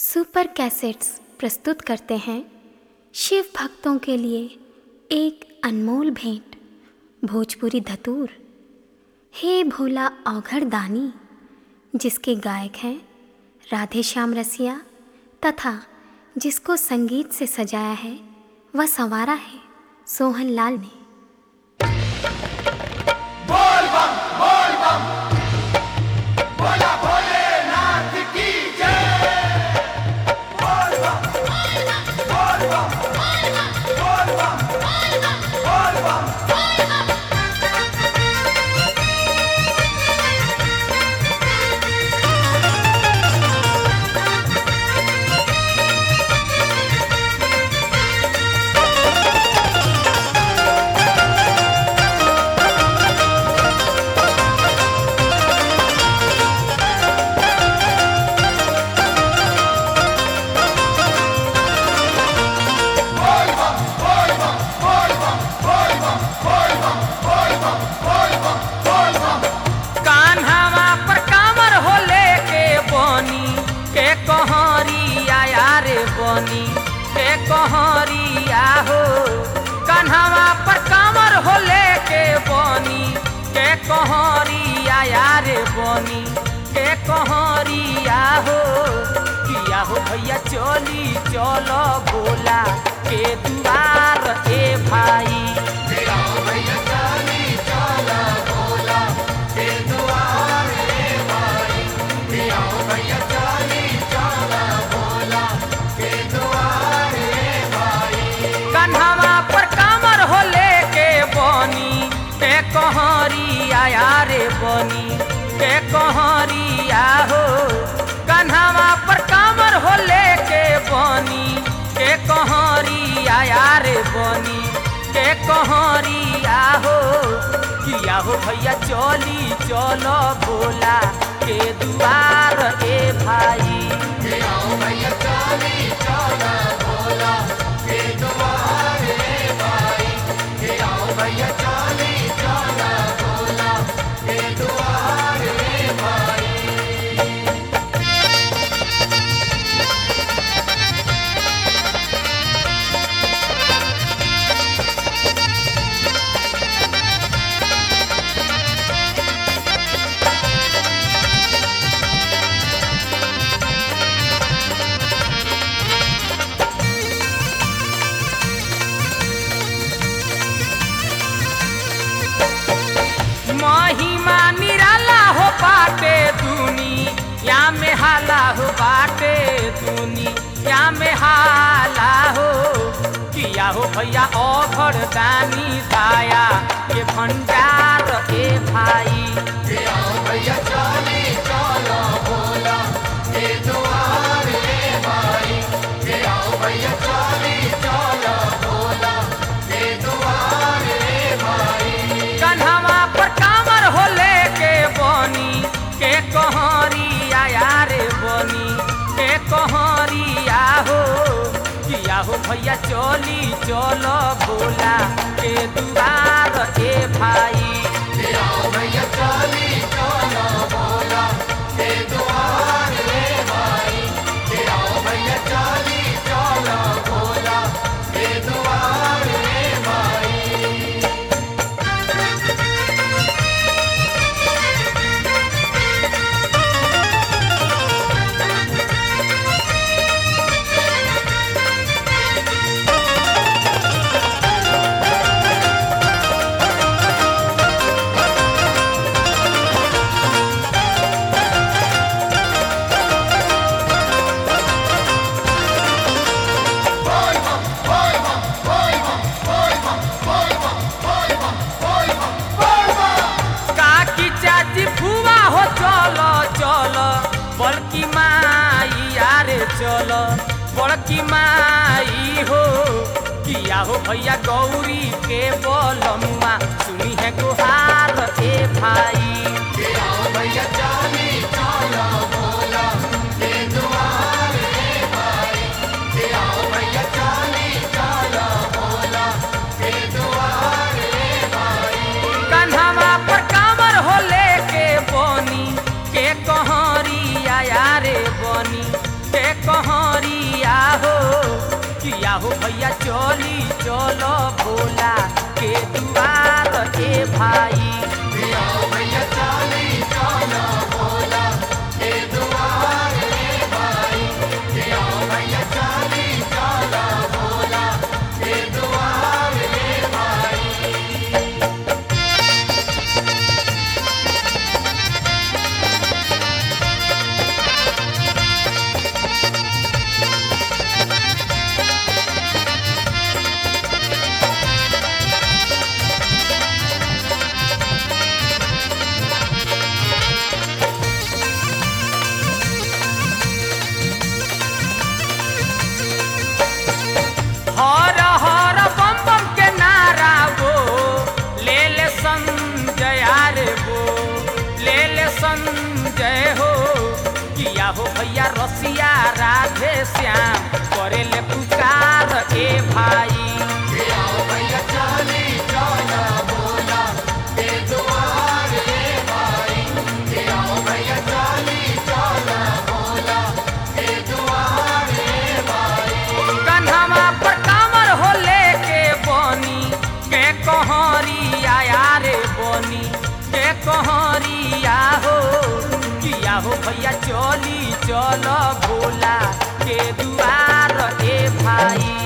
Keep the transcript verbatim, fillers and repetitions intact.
Super cassettes प्रस्तुत करते हैं शिव भक्तों के लिए एक अनमोल भेंट, भोजपुरी धतूर। हे भोला औघड़ दानी, जिसके गायक हैं राधे श्याम रसिया तथा जिसको संगीत से सजाया है वह संवारा है सोहन लाल ने। बोल बम बोल बम बोला भोलेनाथ की जय। बोल बम बोल बम बोल बम बोल बम। के कहरिया हो कन्हवा पर कांवर हो लेके बनी के कहरिया यारे बनी के कहरिया हो किया हो भैया चली चलो भोला के दुआर ए भाई। भैया चली चलो भोला के दुआर ए भाई। भैया चली चलो भोला के दुआर ए भाई। कन्हवा पर कांवर हो लेके बनी के कहरिया यारे बनी के कहरिया हो कन्हवा पर कांवर हो लेके बनी के कहरिया यारे बनी के कहरिया हो किया हो भैया चली चलो भोला के दुआर ए भाई। भैया चली चलो भोला के दुआर ए भाई। भैया चली चलो भोला के दुआर ए भाई। महिमा निराला हो बाटे दुनिया में हाला हो बाटे दुनिया में हाला हो किया हो भैया औघड़ दानी दाया के भंडार ए भाई। भैया चली चलो भोला के दुआर ए भाई। भैया चली चलो भोला के दुआर ए भाई। कन्हवा पर कांवर हो लेके बनी के कहरिया यारे बनी के कहरिया हो किया हो भैया चली चलो भोला के दुआर ए भाई। भैया चली चलो भोला के दुआर ए भाई। भैया चली चलो भोला के दुआर ए भाई। काकी चाची फुआ हो चलो चलो बड़की माई यारे चलो बड़की माई हो किया हो भैया गौरी के बोलमुआ सुनी है गुहार ए भाई। भैया चली चलो भोला के दुआर ए भाई। भैया चली चलो भोला के दुआर ए भाई। कन्हवा पर कांवर हो लेके बनी के कहरिया यारे बनी के कह किया हो भैया चली चलो भोला के दुआर ए भाई। आओ भैया चली चलो भोला के दुआर ए भाई। आओ भैया चली चलो भोला के दुआर ए भाई। हर हर बम बम के नारा वो ले ले संजय रे वो ले ले संजय हो। किया हो भैया रसिया राधे श्याम करे ले पुकार ए भाई। आओ भैया चली चलो भोला के दुआर ए भाई। आओ भैया चली चलो भोला के दुआर ए भाई। कन्हवा पर कामर हो लेके बनी के कहरिया रे बनी के कहरिया हो। किया हो भैया चली चलो भोला के दुआर ए भाई।